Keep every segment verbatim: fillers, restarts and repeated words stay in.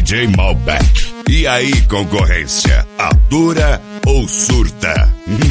J Malbec. E aí, concorrência, atura ou surta?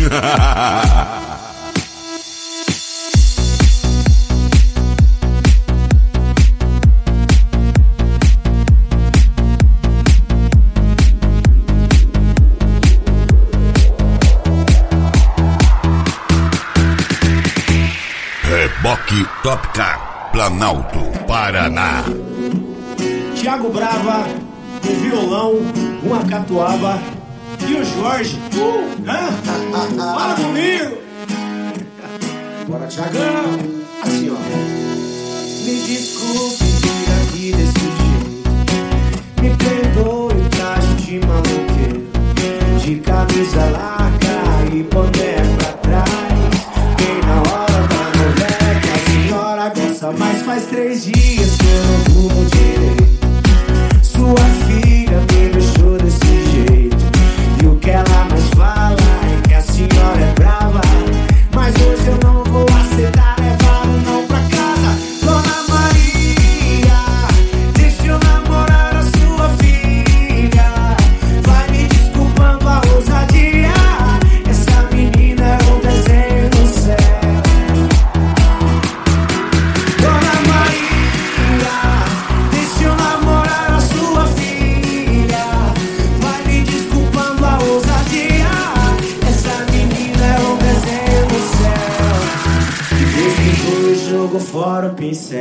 Reboque Top Car, Planalto, Paraná. Thiago Brava, um violão, uma catuaba e o Jorge. Uh, hã? Fala comigo! Bora, Thiagão! Assim, ó. Me desculpe vir aqui desse jeito, me perdoe o traje de maluqueiro, de camisa larga e boné pra trás, bem na hora da novela que a senhora gosta. Mas faz três dias que eu não durmo direito. Sua filha me deixou desse jeito, e o que ela mais fala é que a senhora é brava. Mas hoje eu não vou aceitar levar um não pra casa. Dona Maria, deixa eu namorar a sua filha. Vai me desculpando a ousadia, essa menina é um desenho no céu. Dona Maria, deixa eu namorar a sua filha. Vai me desculpando a ousadia, essa menina é um desenho no céu. E desde que eu jogo fora o pincel.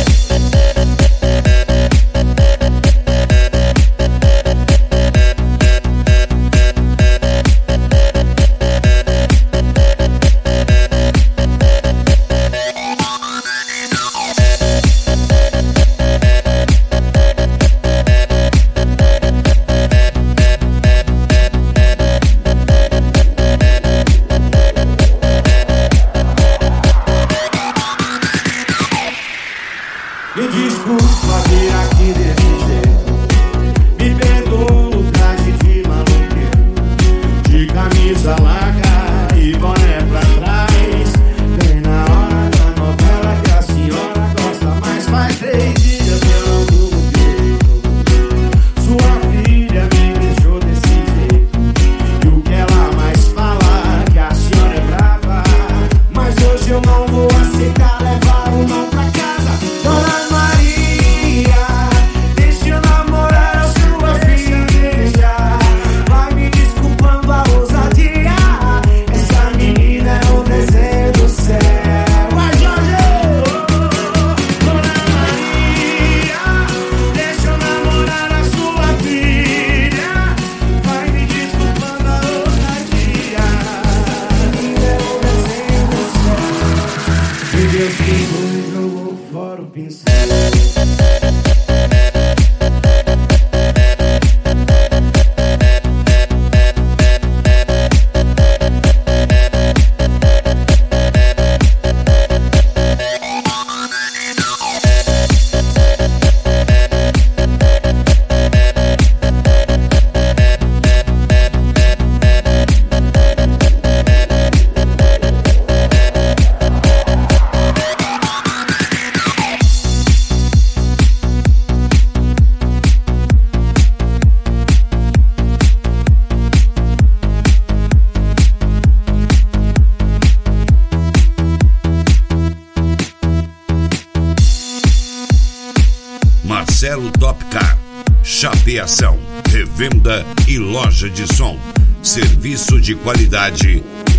Me desculpa vir aqui desse jeito, me perdoa o traje de maluqueiro, de camisa larga e boné pra trás, bem na hora da novela que a senhora gosta. Mas faz três dias que eu não durmo direito. Sua filha me deixou desse jeito, e o que ela mais fala é que a senhora é brava. Mas hoje eu não vou aceitar levar um não pra casa. Dona Maria, deixa eu namorar a sua filha. Vai me desculpando a ousadia, essa menina é um desenho do céu. Vai, Jorge! Dona Maria, deixa eu namorar a sua filha. Vai me desculpando a ousadia, essa menina é um desenho do céu. E Deus que foi jogou fora o pincel. Marcelo Top Car, chapeação, revenda e loja de som. Serviço de qualidade